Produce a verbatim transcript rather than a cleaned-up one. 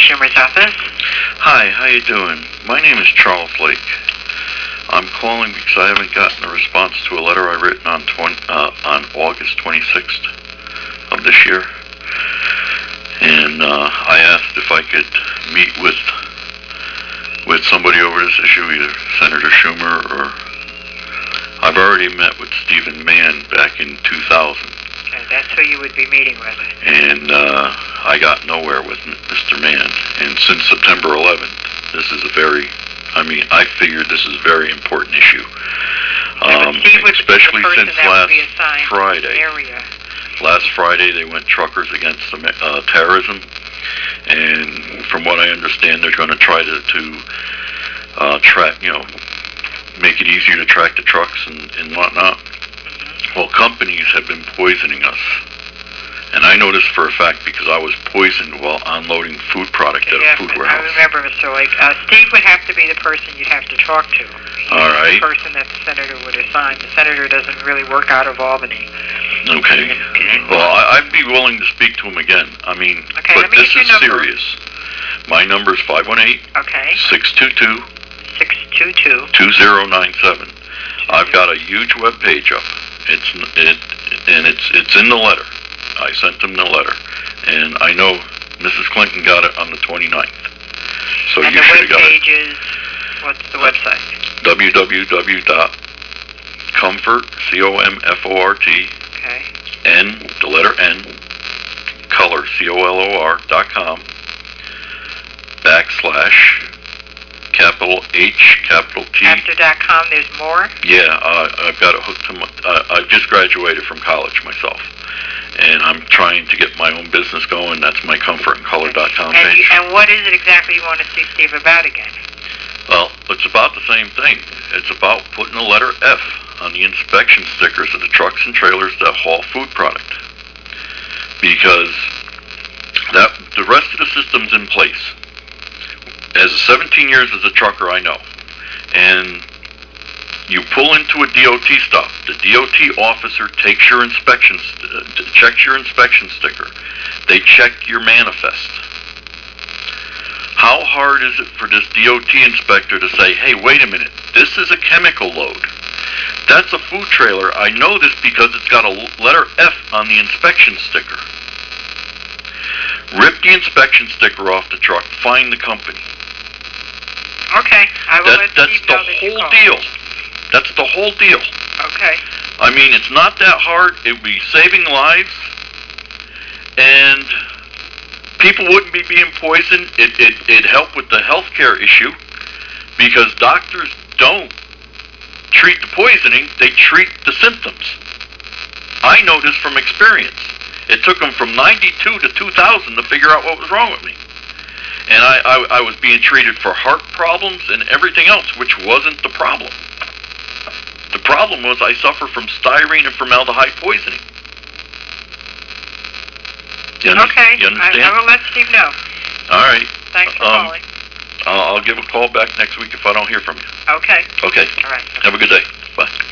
Schumer's office. Hi, how you doing? My name is Charles Lake. I'm calling because I haven't gotten a response to a letter I written on twenty, uh, on August twenty-sixth of this year. And uh, I asked if I could meet with with somebody over this issue, either Senator Schumer or... I've already met with Stephen Mann back in two thousand. Okay, that's who you would be meeting with. And uh, I got nowhere with Mister Mann. And since September eleventh, this is a very, I mean, I figured this is a very important issue. Yeah, um, Steve would especially be the person since that last would be assigned Friday. To the area. Last Friday, they went truckers against uh, terrorism. And from what I understand, they're going to try to, to uh, track, you know, make it easier to track the trucks and, and whatnot. Well, companies have been poisoning us. And I know this for a fact because I was poisoned while unloading food product at Yes, a food I warehouse. remember, Mister Lake. Uh, Steve would have to be the person you'd have to talk to. He's All right. the person that the senator would assign. The senator doesn't really work out of Albany. Okay. Well, I, I'd be willing to speak to him again. I mean, Okay, but let me this get is your number. serious. My number is five one eight, Okay. six two two, six two two. two zero nine seven. I've got a huge web page up. It's it and it's it's in the letter. I sent them the letter, and I know Missus Clinton got it on the twenty-ninth. So And you the should web have got page it. is, what's the website? w w w dot comfort c o m f o r t Okay. n the letter n color c o l o r dot com backslash capital H capital T. After dot com, there's more. Yeah, uh, I've got it hooked to my, uh, I just graduated from college myself, and I'm trying to get my own business going. That's my comfort and color dot com And, page. and what is it exactly you want to see Steve about again? Well, it's about the same thing. It's about putting the letter F on the inspection stickers of the trucks and trailers that haul food product. Because that the rest of the system's in place. As seventeen years as a trucker, I know. And you pull into a D O T stop. The D O T officer takes your inspection, uh, checks your inspection sticker. They check your manifest. How hard is it for this D O T inspector to say, hey, wait a minute, this is a chemical load. That's a food trailer. I know this because it's got a letter F on the inspection sticker. Rip the inspection sticker off the truck, find the company. Okay, I will That, let that's Steve the know that you whole called. deal. That's the whole deal. Okay. I mean, it's not that hard. It would be saving lives, and people wouldn't be being poisoned. It, it, it'd help with the healthcare issue, because doctors don't treat the poisoning, they treat the symptoms. I know this from experience. It took them from ninety-two to two thousand to figure out what was wrong with me. And I, I, I was being treated for heart problems and everything else, which wasn't the problem. The problem was I suffer from styrene and formaldehyde poisoning. You under- Okay, you understand? I, I will let Steve know. All right. Thanks for Um, calling. I'll, I'll give a call back next week if I don't hear from you. Okay. Okay. All right. Have a good day. Bye.